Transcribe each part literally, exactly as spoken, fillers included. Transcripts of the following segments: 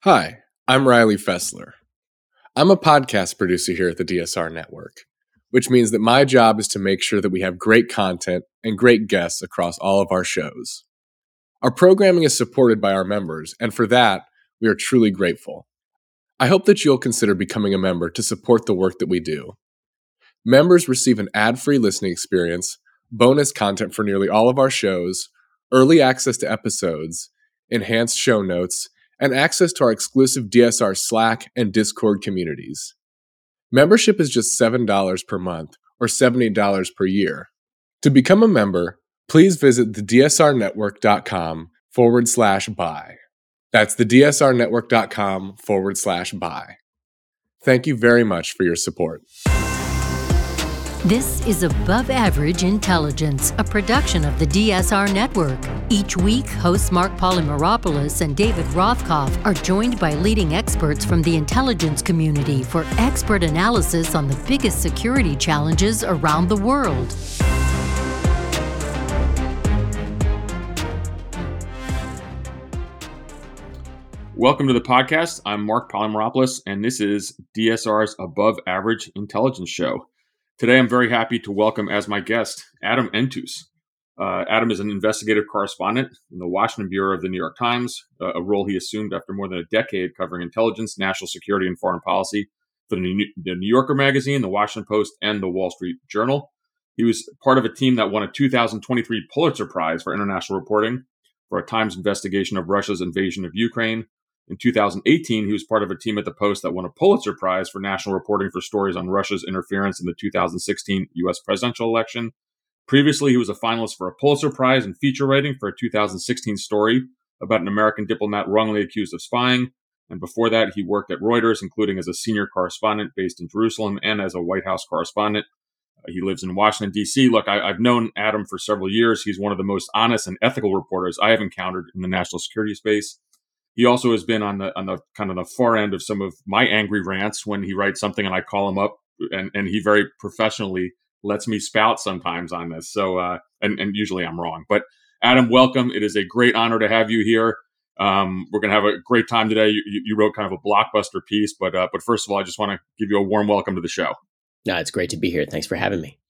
Hi, I'm Riley Fessler. I'm a podcast producer here at the D S R Network, which means that my job is to make sure that we have great content and great guests across all of our shows. Our programming is supported by our members, and for that, we are truly grateful. I hope that you'll consider becoming a member to support the work that we do. Members receive an ad-free listening experience, bonus content for nearly all of our shows, early access to episodes, enhanced show notes, and access to our exclusive D S R Slack and Discord communities. Membership is just seven dollars per month or seventy dollars per year. To become a member, please visit the dsrnetwork.com forward slash buy. That's the dsrnetwork.com forward slash buy. Thank you very much for your support. This is Above Average Intelligence, a production of the D S R Network. Each week, hosts Mark Polymeropoulos and David Rothkopf are joined by leading experts from the intelligence community for expert analysis on the biggest security challenges around the world. Welcome to the podcast. I'm Mark Polymeropoulos, and this is D S R's Above Average Intelligence Show. Today, I'm very happy to welcome as my guest, Adam Entous. Uh, Adam is an investigative correspondent in the Washington Bureau of the New York Times, uh, a role he assumed after more than a decade covering intelligence, national security, and foreign policy for the New, the New Yorker magazine, the Washington Post, and the Wall Street Journal. He was part of a team that won a two thousand twenty-three Pulitzer Prize for international reporting for a Times investigation of Russia's invasion of Ukraine. In two thousand eighteen, he was part of a team at the Post that won a Pulitzer Prize for national reporting for stories on Russia's interference in the two thousand sixteen U S presidential election. Previously, he was a finalist for a Pulitzer Prize in feature writing for a two thousand sixteen story about an American diplomat wrongly accused of spying. And before that, he worked at Reuters, including as a senior correspondent based in Jerusalem and as a White House correspondent. Uh, he lives in Washington, D C. Look, I, I've known Adam for several years. He's one of the most honest and ethical reporters I have encountered in the national security space. He also has been on the on the kind of the far end of some of my angry rants when he writes something and I call him up, and, and he very professionally lets me spout sometimes on this. So, uh, and, and usually I'm wrong. But Adam, welcome. It is a great honor to have you here. Um, we're going to have a great time today. You, you wrote kind of a blockbuster piece, but uh, but first of all, I just want to give you a warm welcome to the show. No, it's great to be here. Thanks for having me.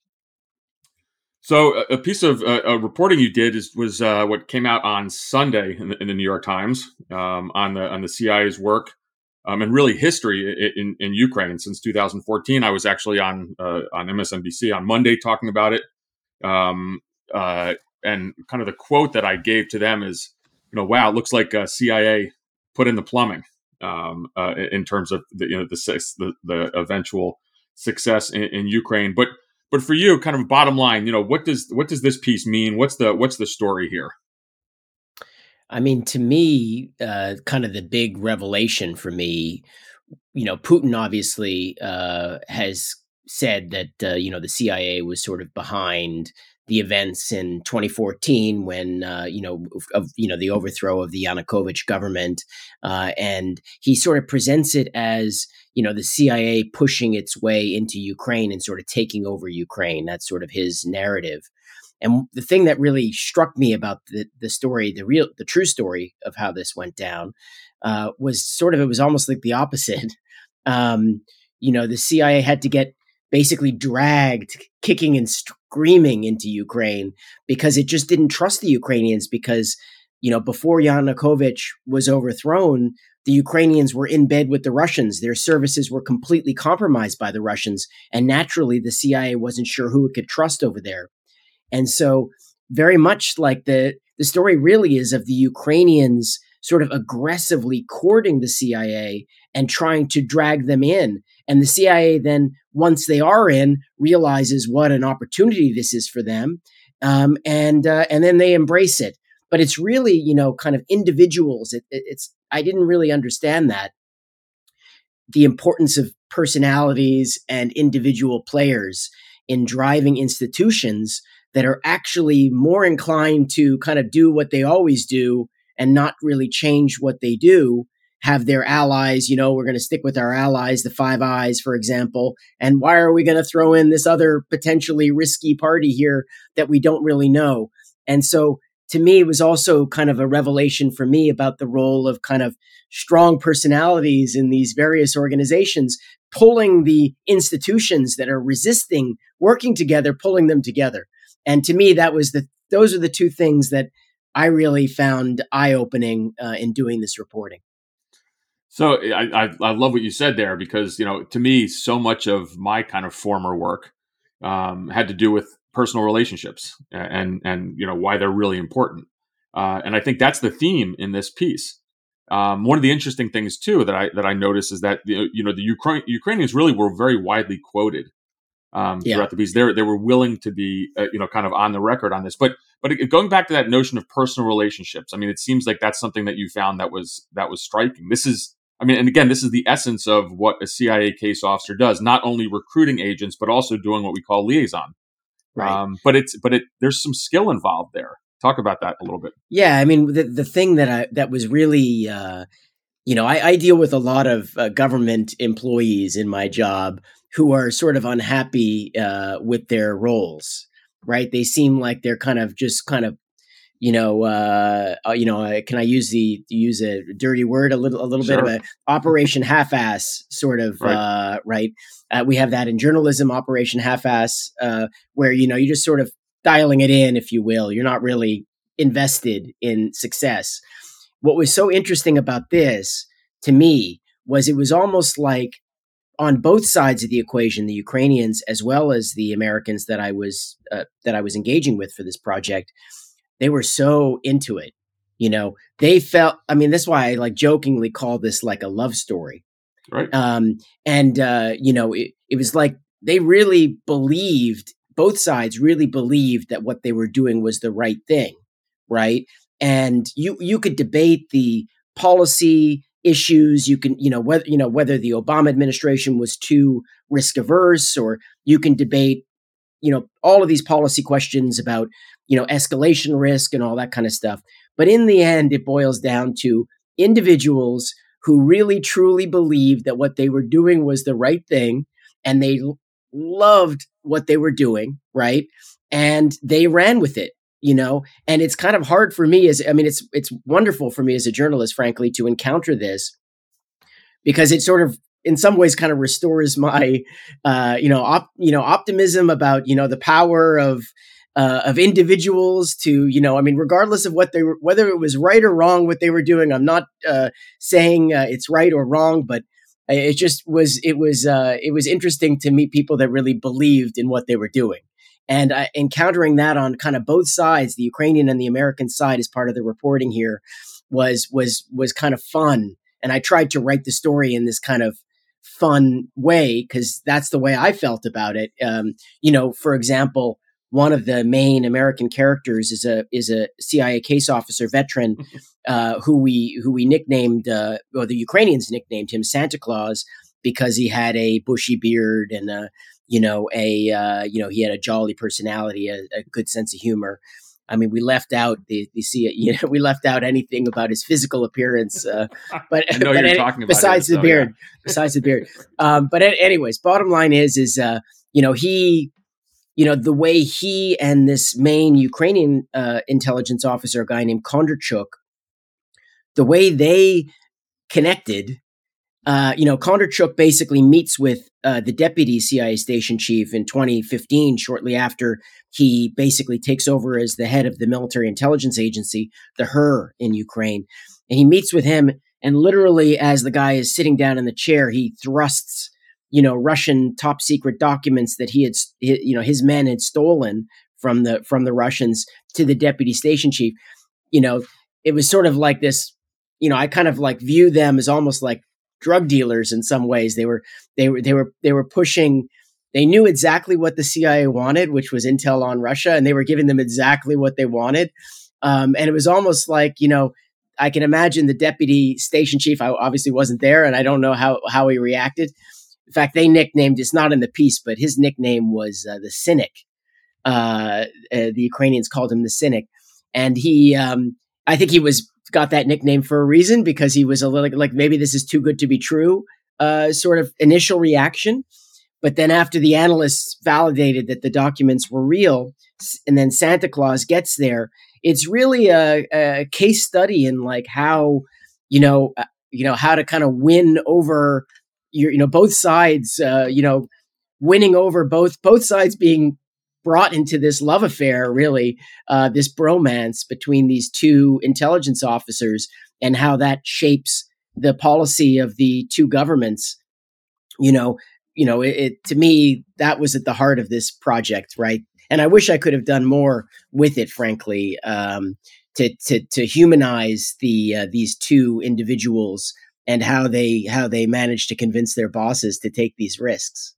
So a piece of uh, a reporting you did is was uh, what came out on Sunday in the, in the New York Times um, on the on the C I A's work um, and really history in, in Ukraine since two thousand fourteen. I was actually on uh, on M S N B C on Monday talking about it, um, uh, and kind of the quote that I gave to them is, you know, wow, it looks like uh, C I A put in the plumbing um, uh, in terms of the you know the the, the eventual success in, in Ukraine, but. But for you, kind of bottom line, you know, what does what does this piece mean? What's the what's the story here? I mean, to me, uh, kind of the big revelation for me, you know, Putin obviously uh, has said that, uh, you know, the C I A was sort of behind the events in twenty fourteen when, uh, you know, of, you know, the overthrow of the Yanukovych government. Uh, and he sort of presents it as, you know, the C I A pushing its way into Ukraine and sort of taking over Ukraine. That's sort of his narrative. And the thing that really struck me about the, the story, the real, the true story of how this went down, uh, was sort of, it was almost like the opposite. Um, you know, the C I A had to get basically dragged, kicking and screaming into Ukraine because it just didn't trust the Ukrainians because, you know, before Yanukovych was overthrown, the Ukrainians were in bed with the Russians. Their services were completely compromised by the Russians. And naturally, the C I A wasn't sure who it could trust over there. And so very much like the, the story really is of the Ukrainians sort of aggressively courting the C I A and trying to drag them in. And the C I A then, once they are in, realizes what an opportunity this is for them. Um, and uh, and then they embrace it. But it's really, you know, kind of individuals. It, it, it's I didn't really understand that. The importance of personalities and individual players in driving institutions that are actually more inclined to kind of do what they always do and not really change what they do, have their allies, you know, we're going to stick with our allies, the Five Eyes, for example. And why are we going to throw in this other potentially risky party here that we don't really know? And so to me, it was also kind of a revelation for me about the role of kind of strong personalities in these various organizations, pulling the institutions that are resisting working together, pulling them together. And to me, that was the those are the two things that I really found eye-opening uh, in doing this reporting. So I, I I love what you said there, because, you know, to me, so much of my kind of former work um, had to do with personal relationships and and you know why they're really important. Uh, and I think that's the theme in this piece. Um, one of the interesting things too that I that I noticed is that you know the Ukraine, Ukrainians really were very widely quoted um, Yeah. throughout the piece. They they were willing to be uh, you know kind of on the record on this. But but it, going back to that notion of personal relationships, I mean, it seems like that's something that you found that was that was striking. This is, I mean, and again, this is the essence of what a C I A case officer does: not only recruiting agents, but also doing what we call liaison. Right. Um, but it's but it there's some skill involved there. Talk about that a little bit. Yeah, I mean, the the thing that I that was really, uh, you know, I, I deal with a lot of uh, government employees in my job who are sort of unhappy uh, with their roles, right? They seem like they're kind of just kind of, you know, uh, uh, you know, uh, can I use the use a dirty word? A little, a little Sure. bit of a Operation Half-Ass sort of, Right. uh, right? Uh, we have that in journalism, Operation Half-Ass, uh, where you know you're just sort of dialing it in, if you will. You're not really invested in success. What was so interesting about this to me was it was almost like on both sides of the equation, the Ukrainians as well as the Americans that I was uh, that I was engaging with for this project, they were so into it. You know, they felt. I mean, that's why I like jokingly call this like a love story. Right. Um, and uh, you know, it, it was like they really believed. Both sides really believed that what they were doing was the right thing, right? And you you could debate the policy issues. You can, you know, whether you know whether the Obama administration was too risk averse, or you can debate, you know, all of these policy questions about, you know, escalation risk and all that kind of stuff. But in the end, it boils down to individuals who really truly believed that what they were doing was the right thing, and they l- loved what they were doing, right? And they ran with it, you know. And it's kind of hard for me as I mean, it's it's wonderful for me as a journalist, frankly, to encounter this, because it sort of in some ways kind of restores my uh, you know op, you know optimism about you know the power of uh, of individuals to you know I mean regardless of what they were, whether it was right or wrong what they were doing. I'm not uh, saying uh, it's right or wrong, but it just was it was uh, it was interesting to meet people that really believed in what they were doing. And uh, encountering that on kind of both sides, the Ukrainian and the American side, as part of the reporting here, was was was kind of fun. And I tried to write the story in this kind of fun way because that's the way I felt about it. Um, you know, for example, one of the main American characters is a is a C I A case officer veteran uh, who we who we nicknamed, uh, or the Ukrainians nicknamed him Santa Claus because he had a bushy beard and a you know a uh, you know he had a jolly personality, a, a good sense of humor. I mean, we left out the the see you know we left out anything about his physical appearance, uh, but, I know but you're any, talking about besides him, the so, beard, yeah. besides the beard. Um, but anyways, bottom line is is uh, you know he. You know, the way he and this main Ukrainian uh, intelligence officer, a guy named Kondrachuk, the way they connected, uh, you know, Kondrachuk basically meets with uh, the deputy C I A station chief in twenty fifteen, shortly after he basically takes over as the head of the military intelligence agency, the H E R in Ukraine. And he meets with him, and literally as the guy is sitting down in the chair, he thrusts you know, Russian top secret documents that he had, you know, his men had stolen from the from the Russians to the deputy station chief. You know, it was sort of like this. You know, I kind of like view them as almost like drug dealers in some ways. They were they were they were they were pushing. They knew exactly what the C I A wanted, which was intel on Russia, and they were giving them exactly what they wanted. Um, and it was almost like, you know, I can imagine the deputy station chief. I obviously wasn't there, and I don't know how how he reacted. In fact, they nicknamed, it's not in the piece, but his nickname was uh, the Cynic. Uh, uh, the Ukrainians called him the Cynic. And he, um, I think he was got that nickname for a reason, because he was a little like, maybe this is too good to be true, uh, sort of initial reaction. But then after the analysts validated that the documents were real, and then Santa Claus gets there, it's really a, a case study in like how, you know, uh, you know, how to kind of win over your, you know, both sides, uh, you know, winning over both, both sides being brought into this love affair, really, uh, this bromance between these two intelligence officers, and how that shapes the policy of the two governments. You know, you know, it, it to me, that was at the heart of this project, right? And I wish I could have done more with it, frankly, um, to to to humanize the uh, these two individuals and how they how they managed to convince their bosses to take these risks.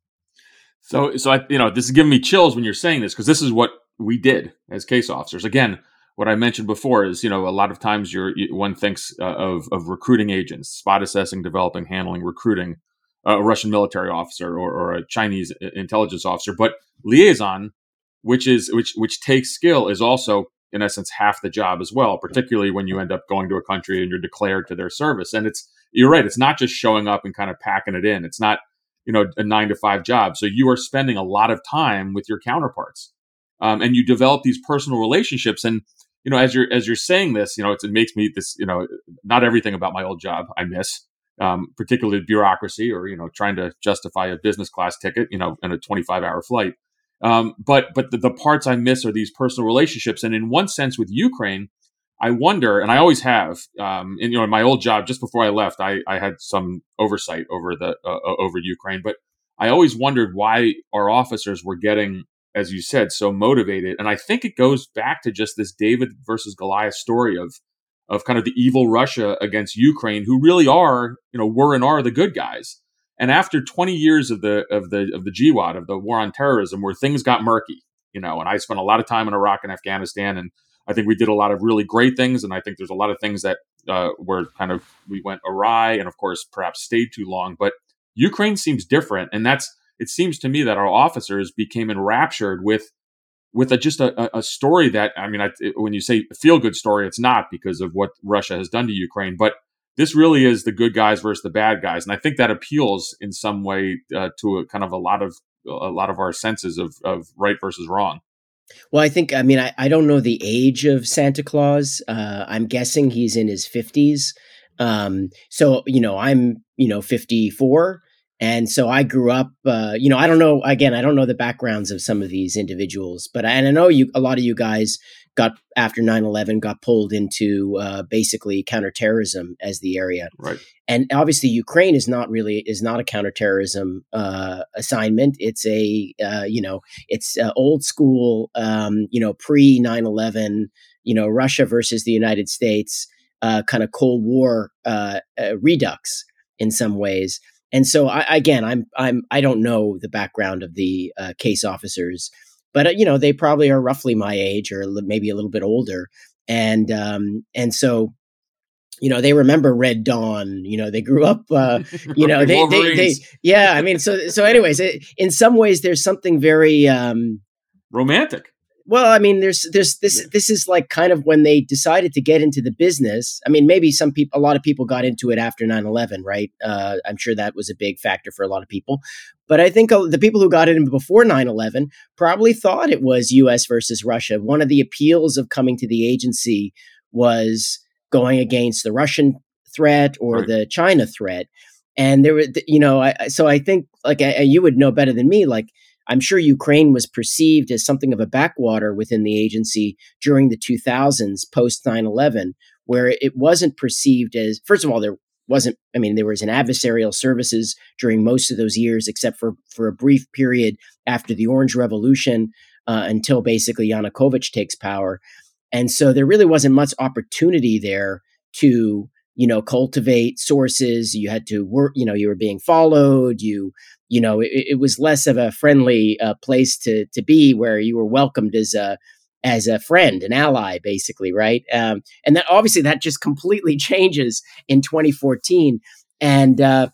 So, so I, you know, this is giving me chills when you're saying this, because this is what we did as case officers. Again, what I mentioned before is, you know, a lot of times you're, you, one thinks uh, of of recruiting agents, spot assessing, developing, handling, recruiting uh, a Russian military officer or, or a Chinese intelligence officer, but liaison, which is which which takes skill, is also in essence half the job as well. Particularly when you end up going to a country and you're declared to their service, and it's you're right, it's not just showing up and kind of packing it in. It's not, you know, a nine to five job. So you are spending a lot of time with your counterparts, um, and you develop these personal relationships. And, you know, as you're, as you're saying this, you know, it's, it makes me this, you know, not everything about my old job I miss, um, particularly bureaucracy or, you know, trying to justify a business class ticket, you know, in a twenty-five hour flight. Um, but, but the, the parts I miss are these personal relationships. And in one sense with Ukraine, I wonder, and I always have, um, in, you know, in my old job, just before I left, I, I had some oversight over the uh, over Ukraine, but I always wondered why our officers were getting, as you said, so motivated. And I think it goes back to just this David versus Goliath story of of kind of the evil Russia against Ukraine, who really are, you know, were and are the good guys. And after twenty years of the of the of the G W A D, of the war on terrorism, where things got murky, you know, and I spent a lot of time in Iraq and Afghanistan, and I think we did a lot of really great things, and I think there's a lot of things that uh, were kind of, we went awry, and of course, perhaps stayed too long. But Ukraine seems different, and that's, it seems to me that our officers became enraptured with with a, just a, a story that, I mean, I, it, when you say feel good story, it's not because of what Russia has done to Ukraine, but this really is the good guys versus the bad guys, and I think that appeals in some way uh, to a kind of a lot of a lot of our senses of of right versus wrong. Well, I think, I mean, I, I don't know the age of Santa Claus. Uh, I'm guessing he's in his fifties. Um, so, you know, I'm, you know, fifty-four. And so I grew up, uh, you know, I don't know, again, I don't know the backgrounds of some of these individuals, but I, and I know you, a lot of you guys got, after nine eleven, got pulled into uh, basically counterterrorism as the area. Right. And obviously Ukraine is not really, is not a counterterrorism uh, assignment. It's a, uh, you know, it's uh, old school, um, you know, pre nine eleven, you know, Russia versus the United States, uh, kind of Cold War uh, uh, redux in some ways. And so, I, again, I'm I'm I don't know the background of the uh, case officers, but uh, you know, they probably are roughly my age or maybe a little bit older, and um, and so, you know, they remember Red Dawn. You know, they grew up. Uh, you know, they, they they yeah. I mean, so so. Anyways, it, in some ways, there's something very um, romantic. Well, I mean, there's, there's this, yeah. this is like kind of when they decided to get into the business. I mean, maybe some people, a lot of people got into it after nine eleven, right? Uh, I'm sure that was a big factor for a lot of people. But I think the people who got in before nine eleven probably thought it was U S versus Russia. One of the appeals of coming to the agency was going against the Russian threat or right. the China threat. And there were, you know, I, so I think like I, you would know better than me, like, I'm sure Ukraine was perceived as something of a backwater within the agency during the two thousands, post nine eleven, where it wasn't perceived as, first of all, there wasn't, I mean, there was an adversarial services during most of those years, except for, for a brief period after the Orange Revolution, uh, until basically Yanukovych takes power. And so there really wasn't much opportunity there to, you know, cultivate sources. You had to work, you know, you were being followed, you, You know, it, it was less of a friendly uh, place to to be, where you were welcomed as a as a friend, an ally, basically, right? Um, and that obviously that just completely changes in twenty fourteen, and uh,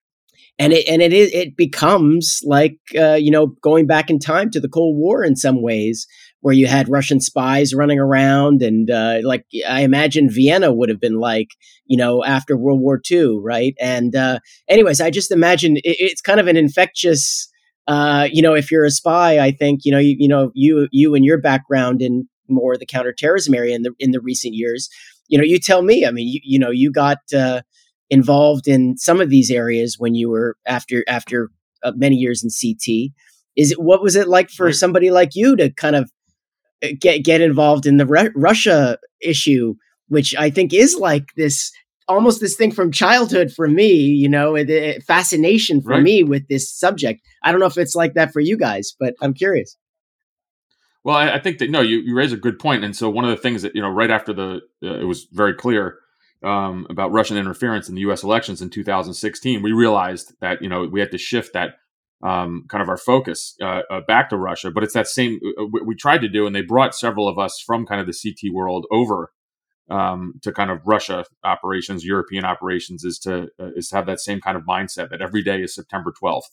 and it and it is it becomes like uh, you know, going back in time to the Cold War in some ways, where you had Russian spies running around, and uh, like I imagine Vienna would have been like, you know, after World War Two, right? And uh, anyways, I just imagine it, it's kind of an infectious, uh, you know, if you're a spy, I think, you know, you, you know, you you and your background in more the counterterrorism area in the in the recent years. You know, you tell me. I mean, you, you know, you got uh, involved in some of these areas when you were after after uh, many years in C T. Is it what was it like for Right. somebody like you to kind of get get involved in the Re- Russia issue, which I think is like this almost this thing from childhood for me, you know, it, it, fascination for Right. me with this subject. I don't know if it's like that for you guys, but I'm curious. Well, I, I think that no, you, you raise a good point. And so one of the things that, you know, right after the, uh, it was very clear um, about Russian interference in the U S elections in two thousand sixteen, we realized that, you know, we had to shift that um, kind of our focus uh, uh, back to Russia. But it's that same, uh, we, we tried to do, and they brought several of us from kind of the C T world over um, to kind of Russia operations, European operations, is to, uh, is to have that same kind of mindset that every day is September twelfth.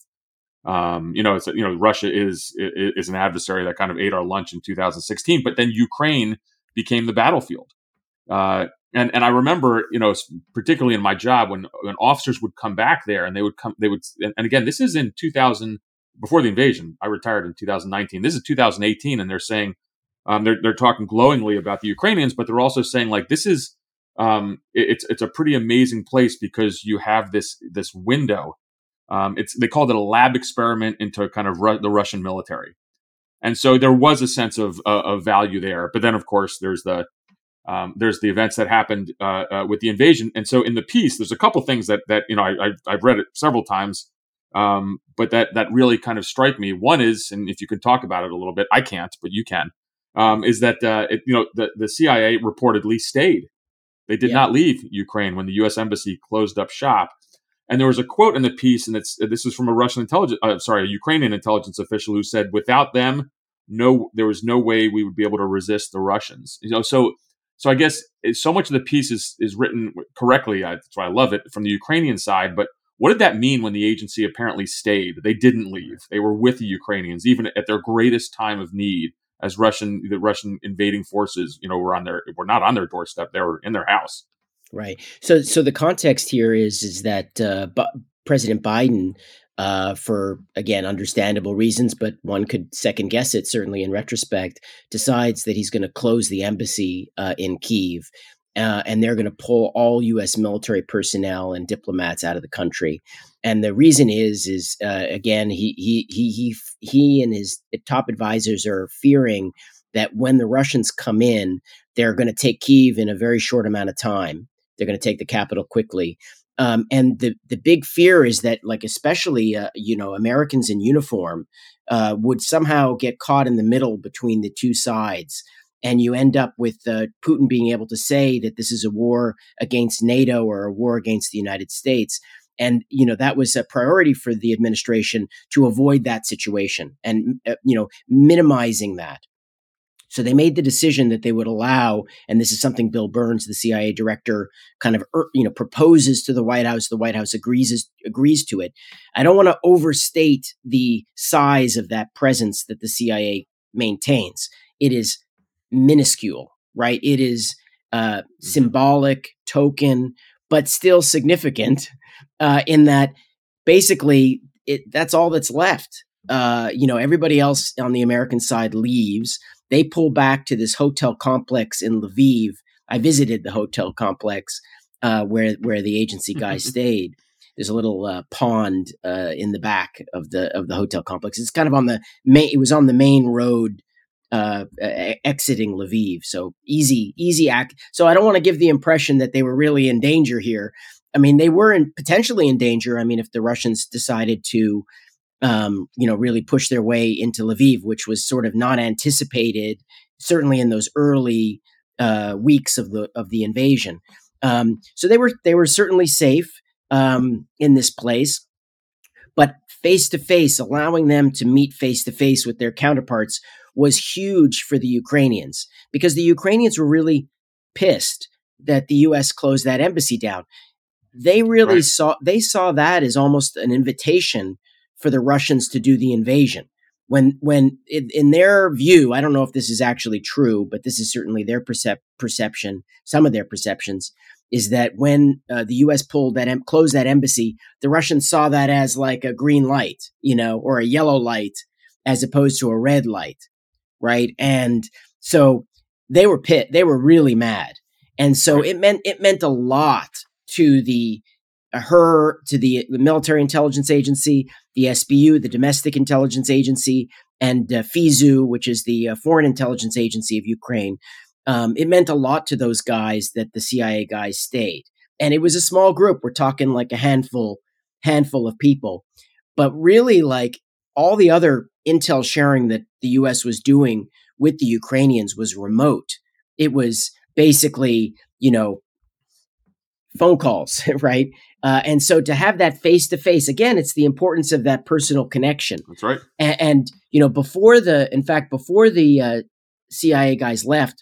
Um, you know, it's you know, Russia is is an adversary that kind of ate our lunch in two thousand sixteen, but then Ukraine became the battlefield. Uh, and and I remember, you know, particularly in my job when when officers would come back there and they would come, they would, and again, this is in two thousand before the invasion. I retired in two thousand nineteen. This is two thousand eighteen, and they're saying um, they're they're talking glowingly about the Ukrainians, but they're also saying like this is um, it, it's it's a pretty amazing place because you have this this window. Um, it's they called it a lab experiment into kind of Ru- the Russian military, and so there was a sense of uh, of value there. But then, of course, there's the um, there's the events that happened uh, uh, with the invasion, and so in the piece, there's a couple things that that you know I, I I've read it several times, um, but that that really kind of strike me. One is, and if you can talk about it a little bit, I can't, but you can. Um, is that uh, it, you know the the C I A reportedly stayed. They did Yeah. not leave Ukraine when the U S embassy closed up shop. And there was a quote in the piece, and it's this is from a Russian intelligence, uh, sorry, a Ukrainian intelligence official who said, "Without them, no, there was no way we would be able to resist the Russians." You know, so, so I guess so much of the piece is is written correctly. I, that's why I love it from the Ukrainian side. But what did that mean when the agency apparently stayed? They didn't leave; they were with the Ukrainians, even at their greatest time of need. As Russian, the Russian invading forces, you know, were on their were not on their doorstep; they were in their house. Right. So, so the context here is is that uh, B- President Biden, uh, for again understandable reasons, but one could second guess it certainly in retrospect, decides that he's going to close the embassy uh, in Kyiv, uh, and they're going to pull all U S military personnel and diplomats out of the country. And the reason is is uh, again he he he he he and his top advisors are fearing that when the Russians come in, they're going to take Kyiv in a very short amount of time. They're going to take the capital quickly. Um, and the, the big fear is that, like, especially, uh, you know, Americans in uniform uh, would somehow get caught in the middle between the two sides. And you end up with uh, Putin being able to say that this is a war against NATO or a war against the United States. And, you know, that was a priority for the administration to avoid that situation and, uh, you know, minimizing that. So they made the decision that they would allow, and this is something Bill Burns, the C I A director, kind of you know proposes to the White House. The White House agrees agrees to it. I don't want to overstate the size of that presence that the C I A maintains. It is minuscule, right? It is uh, symbolic, token, but still significant uh, in that basically it, that's all that's left. Uh, you know, everybody else on the American side leaves. They pull back to this hotel complex in Lviv. I visited the hotel complex uh, where where the agency guys stayed. There's a little uh, pond uh, in the back of the of the hotel complex. It's kind of on the main. It was on the main road uh, uh, exiting Lviv, so easy easy act. So I don't want to give the impression that they were really in danger here. I mean, they were in, potentially in danger. I mean, if the Russians decided to. Um, you know, really push their way into Lviv, which was sort of not anticipated, certainly in those early uh, weeks of the of the invasion. Um, so they were they were certainly safe um, in this place, but face to face, allowing them to meet face to face with their counterparts was huge for the Ukrainians because the Ukrainians were really pissed that the U S closed that embassy down. They really right. saw they saw that as almost an invitation for the Russians to do the invasion. When, when in, in their view, I don't know if this is actually true, but this is certainly their percep- perception, some of their perceptions, is that when uh, the U S pulled that, em- closed that embassy, the Russians saw that as like a green light, you know, or a yellow light, as opposed to a red light, right? And so they were pit. They were really mad. And so it meant, it meant a lot to the, uh, her, to the, the military intelligence agency, the S B U, the domestic intelligence agency, and uh, FISU, which is the uh, foreign intelligence agency of Ukraine. Um, it meant a lot to those guys that the C I A guys stayed. And it was a small group. We're talking like a handful, handful of people, but really like all the other intel sharing that the U S was doing with the Ukrainians was remote. It was basically, you know, phone calls, right? Uh, and so to have that face to face, again, it's the importance of that personal connection. That's right. And, and you know, before the, in fact, before the uh, C I A guys left,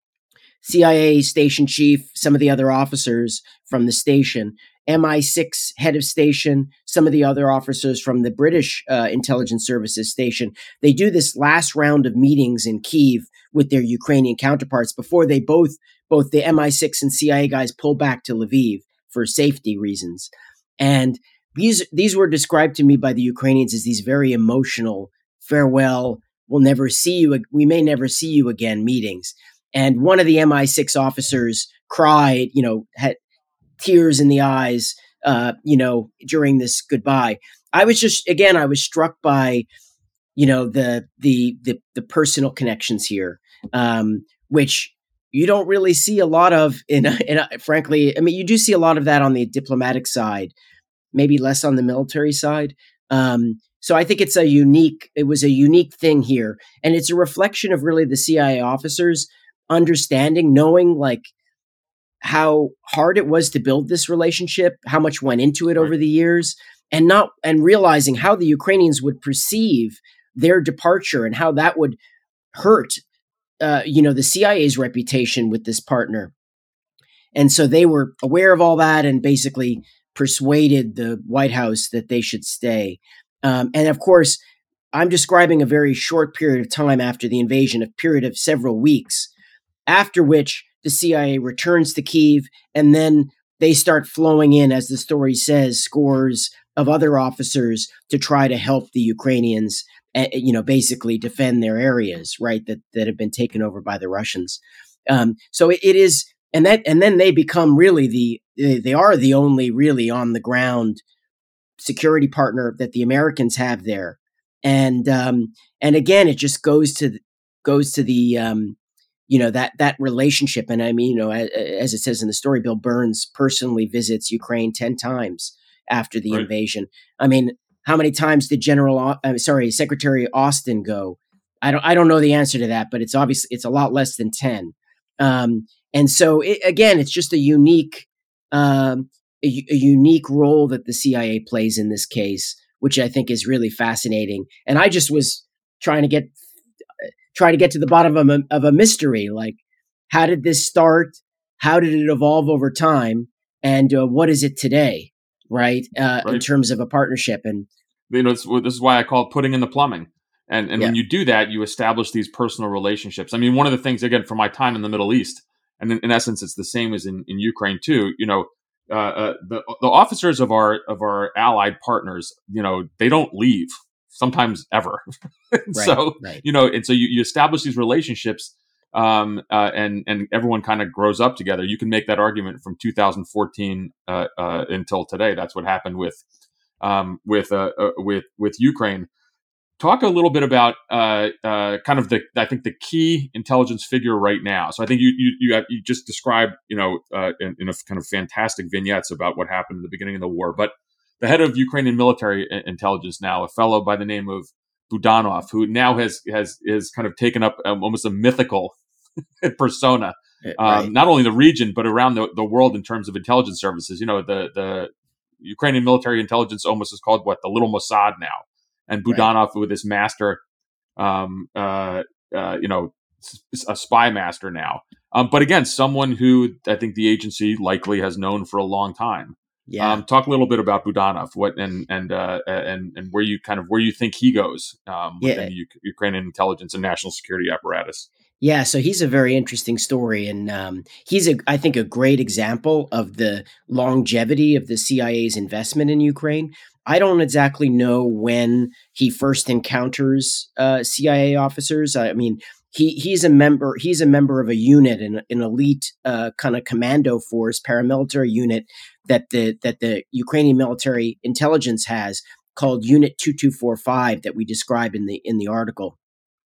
C I A station chief, some of the other officers from the station, M I six head of station, some of the other officers from the British uh, intelligence services station, they do this last round of meetings in Kyiv with their Ukrainian counterparts before they both, both the M I six and C I A guys pull back to Lviv for safety reasons. And these, these were described to me by the Ukrainians as these very emotional farewell, we'll never see you, we may never see you again meetings. And one of the M I six officers cried, you know, had tears in the eyes, uh, you know, during this goodbye. I was just, again, I was struck by, you know, the, the, the, the personal connections here, um, which you don't really see a lot of in, a, in a, frankly, I mean, you do see a lot of that on the diplomatic side, maybe less on the military side. Um, so I think it's a unique, it was a unique thing here. And it's a reflection of really the C I A officers understanding, knowing like how hard it was to build this relationship, how much went into it over the years, and not, and realizing how the Ukrainians would perceive their departure and how that would hurt, uh, you know, the C I A's reputation with this partner. And so they were aware of all that and basically persuaded the White House that they should stay. Um, and of course, I'm describing a very short period of time after the invasion, a period of several weeks, after which the C I A returns to Kyiv, and then they start flowing in, as the story says, scores of other officers to try to help the Ukrainians, uh, you know, basically defend their areas, right, that, that have been taken over by the Russians. Um, so it, it is, and that, and then they become really the, they are the only really on the ground security partner that the Americans have there. And, um, and again, it just goes to, goes to the, um, you know, that, that relationship. And I mean, you know, as, as it says in the story, Bill Burns personally visits Ukraine ten times after the right. invasion. I mean, how many times did General, I'm sorry, Secretary Austin go? I don't, I don't know the answer to that, but it's obviously, it's a lot less than ten. Um, and so it, again, it's just a unique, um, a, a unique role that the C I A plays in this case, which I think is really fascinating. And I just was trying to get, try to get to the bottom of a, of a mystery. Like, how did this start? How did it evolve over time? And uh, what is it today? Right? Uh, right. In terms of a partnership. And, you know, it's, this is why I call it putting in the plumbing. And, and yeah. when you do that, you establish these personal relationships. I mean, one of the things, again, from my time in the Middle East, and in, in essence, it's the same as in, in Ukraine too, you know, uh, uh, the, the officers of our, of our allied partners, you know, they don't leave. Sometimes ever. right, so, right. you know, and so you, you establish these relationships um, uh, and, and everyone kind of grows up together. You can make that argument from two thousand fourteen uh, uh, until today. That's what happened with, um, with, uh, uh, with, with Ukraine. Talk a little bit about uh, uh, kind of the, I think the key intelligence figure right now. So I think you, you, you, have, you just described, you know, uh, in, in a kind of fantastic vignettes about what happened at the beginning of the war, but the head of Ukrainian military intelligence now, a fellow by the name of Budanov, who now has has is kind of taken up um, almost a mythical persona, um, right. not only in the region but around the, the world in terms of intelligence services. You know, the the Ukrainian military intelligence almost is called what the little Mossad now, and Budanov right. with this master, um, uh, uh, you know, a spy master now. Um, but again, someone who I think the agency likely has known for a long time. Yeah. Um, talk a little bit about Budanov, what and and uh, and and where you kind of where you think he goes um, within yeah. the U- Ukrainian intelligence and national security apparatus. Yeah, so he's a very interesting story, and um, he's a I think a great example of the longevity of the C I A's investment in Ukraine. I don't exactly know when he first encounters uh, C I A officers. I mean, he he's a member he's a member of a unit, an, an elite uh, kind of commando force, paramilitary unit that the that the Ukrainian military intelligence has, called Unit two two four five, that we describe in the in the article.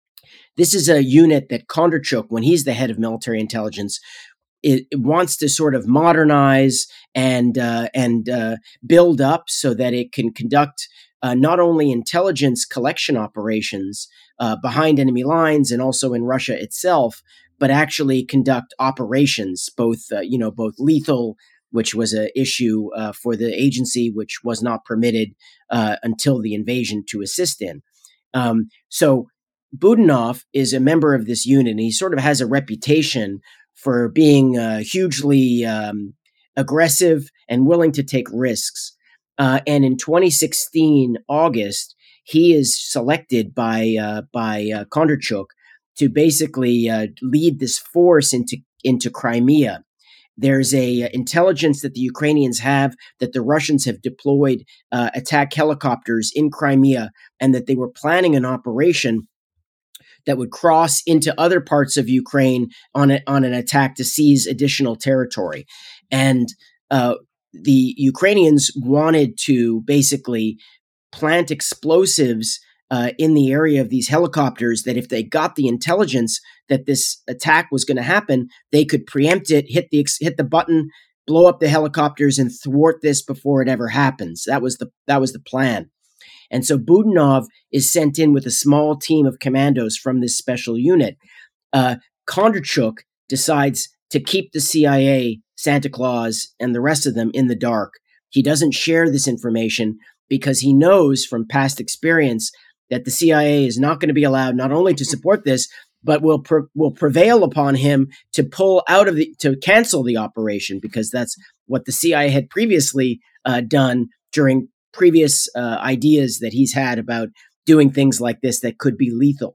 This is a unit that Kondratyuk, when he's the head of military intelligence, it, it wants to sort of modernize and uh, and uh, build up so that it can conduct uh, not only intelligence collection operations uh, behind enemy lines and also in Russia itself, but actually conduct operations, both uh, you know both lethal, which was an issue uh, for the agency, which was not permitted uh, until the invasion to assist in. Um, so Budanov is a member of this unit, and he sort of has a reputation for being uh, hugely um, aggressive and willing to take risks. Uh, and in twenty sixteen, August, he is selected by uh, by uh, Kondratyuk to basically uh, lead this force into into Crimea. There's a uh, intelligence that the Ukrainians have that the Russians have deployed uh, attack helicopters in Crimea, and that they were planning an operation that would cross into other parts of Ukraine on a, on an attack to seize additional territory. And uh, the Ukrainians wanted to basically plant explosives uh, in the area of these helicopters, that if they got the intelligence that this attack was going to happen, they could preempt it, hit the hit the button, blow up the helicopters, and thwart this before it ever happens. That was the that was the plan. And so Budanov is sent in with a small team of commandos from this special unit. Uh, Kondratyuk decides to keep the C I A, Santa Claus, and the rest of them in the dark. He doesn't share this information because he knows from past experience that the C I A is not going to be allowed not only to support this, but will pre- will prevail upon him to pull out of the to cancel the operation, because that's what the C I A had previously uh, done during previous uh, ideas that he's had about doing things like this that could be lethal.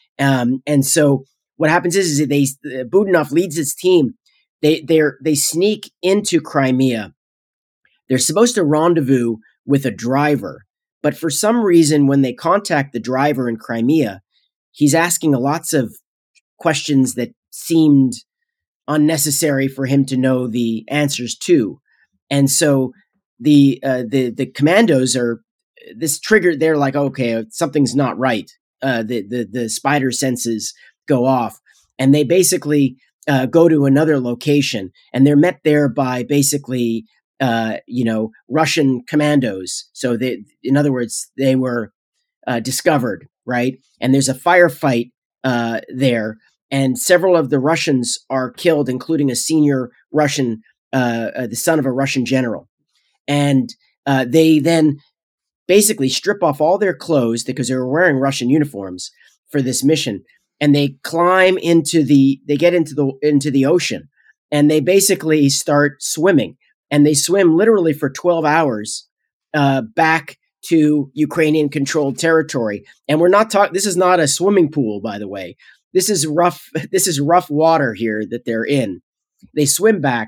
Um, and so what happens is, is that they uh, Budanov leads his team. They they they sneak into Crimea. They're supposed to rendezvous with a driver, but for some reason, when they contact the driver in Crimea, he's asking lots of questions that seemed unnecessary for him to know the answers to. And so the uh, the the commandos are this triggered. They're like, okay, something's not right. Uh, the the the spider senses go off, and they basically uh, go to another location, and they're met there by basically uh, you know Russian commandos. So they, in other words, they were uh, discovered, right? And there's a firefight uh, there, and several of the Russians are killed, including a senior Russian, uh, uh, the son of a Russian general. And uh, they then basically strip off all their clothes because they were wearing Russian uniforms for this mission, and they climb into the they get into the into the ocean, and they basically start swimming, and they swim literally for twelve hours uh, back to Ukrainian controlled territory. And we're not talking. This is not a swimming pool, by the way. This is rough. This is rough water here that they're in. They swim back.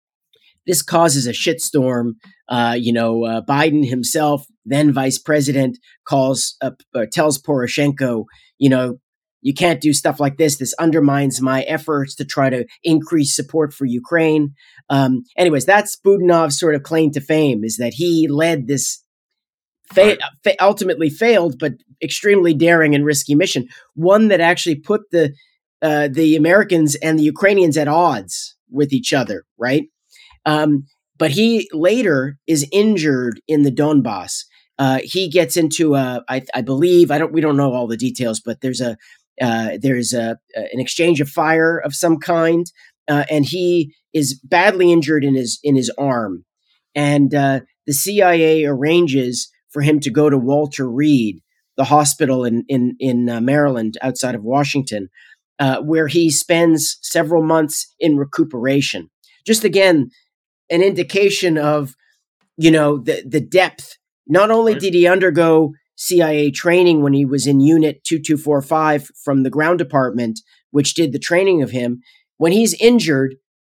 This causes a shitstorm. Uh, you know, uh, Biden himself, then vice president, calls uh, uh, tells Poroshenko, you know, you can't do stuff like this. This undermines my efforts to try to increase support for Ukraine. Um, anyways, that's Budanov's sort of claim to fame, is that he led this fa- fa- ultimately failed, but extremely daring and risky mission, one that actually put the uh, the Americans and the Ukrainians at odds with each other, right? Um, but he later is injured in the Donbass. Uh, he gets into a, I, I believe, I don't, we don't know all the details, but there's a, uh, there's a, an exchange of fire of some kind, uh, and he is badly injured in his in his arm, and uh, the C I A arranges for him to go to Walter Reed, the hospital in in in uh, Maryland, outside of Washington, uh, where he spends several months in recuperation. Just again, an indication of, you know, the the depth. Not only Right. did he undergo C I A training when he was in Unit two two four five from the ground department, which did the training of him, when he's injured,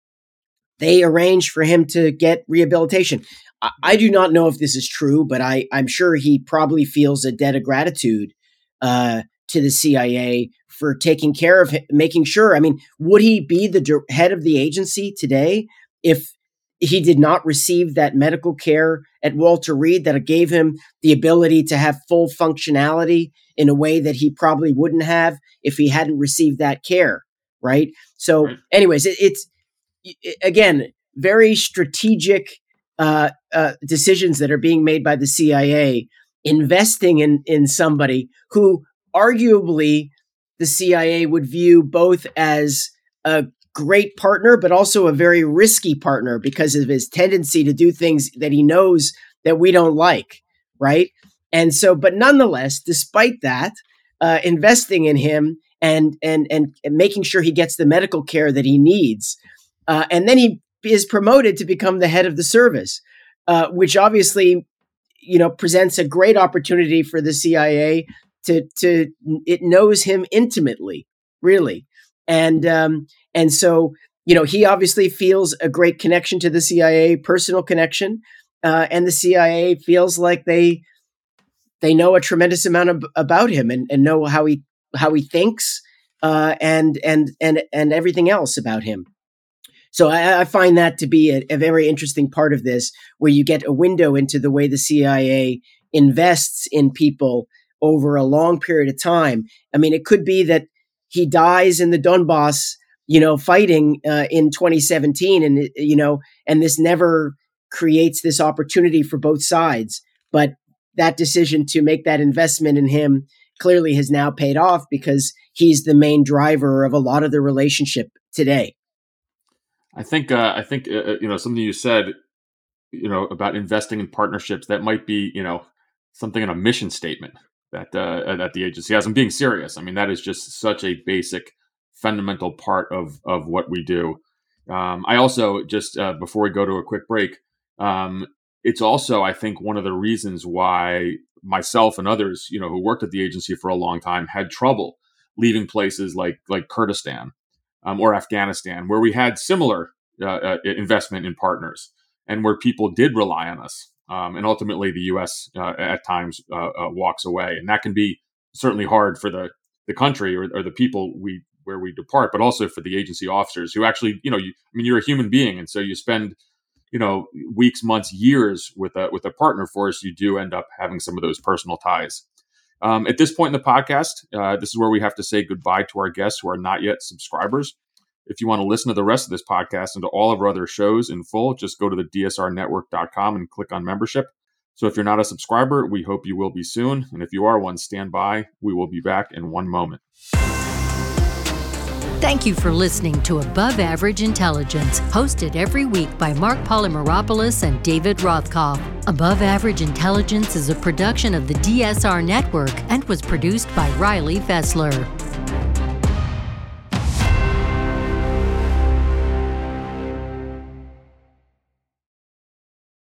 they arranged for him to get rehabilitation. I, I do not know if this is true, but I, I'm sure he probably feels a debt of gratitude uh, to the C I A for taking care of him, making sure. I mean, would he be the dir- head of the agency today if he did not receive that medical care at Walter Reed that gave him the ability to have full functionality in a way that he probably wouldn't have if he hadn't received that care, right? So Right. anyways, it, it's, it, again, very strategic uh, uh, decisions that are being made by the C I A, investing in, in somebody who arguably the C I A would view both as a great partner, but also a very risky partner because of his tendency to do things that he knows that we don't like, right? And so, but nonetheless, despite that, uh, investing in him and, and and and making sure he gets the medical care that he needs, uh, and then he is promoted to become the head of the service, uh, which obviously, you know, presents a great opportunity for the C I A to to it knows him intimately, really. And um, and so, you know, he obviously feels a great connection to the C I A, personal connection, uh, and the C I A feels like they they know a tremendous amount of, about him and, and know how he how he thinks uh, and and and and everything else about him. So I, I find that to be a, a very interesting part of this, where you get a window into the way the C I A invests in people over a long period of time. I mean, it could be that he dies in the Donbass, you know, fighting uh, in twenty seventeen, and you know, and this never creates this opportunity for both sides. But that decision to make that investment in him clearly has now paid off because he's the main driver of a lot of the relationship today. I think uh, I think uh, you know something you said, you know, about investing in partnerships, that might be, you know, something in a mission statement that uh, that the agency has. I'm being serious. I mean, that is just such a basic, fundamental part of of what we do. Um, I also just uh, before we go to a quick break, um, it's also, I think, one of the reasons why myself and others, you know, who worked at the agency for a long time, had trouble leaving places like like Kurdistan um, or Afghanistan, where we had similar uh, uh, investment in partners and where people did rely on us. Um, and ultimately, the U S uh, at times uh, uh, walks away, and that can be certainly hard for the the country or, or the people we where we depart, but also for the agency officers who actually, you know, you, I mean, you're a human being, and so you spend, you know, weeks, months, years with a with a partner force. You do end up having some of those personal ties. Um, at this point in the podcast, uh, this is where we have to say goodbye to our guests who are not yet subscribers. If you want to listen to the rest of this podcast and to all of our other shows in full, just go to the D S R network dot com and click on membership. So if you're not a subscriber, we hope you will be soon. And if you are one, stand by. We will be back in one moment. Thank you for listening to Above Average Intelligence, hosted every week by Mark Polymeropoulos and David Rothkopf. Above Average Intelligence is a production of the D S R Network and was produced by Riley Fessler.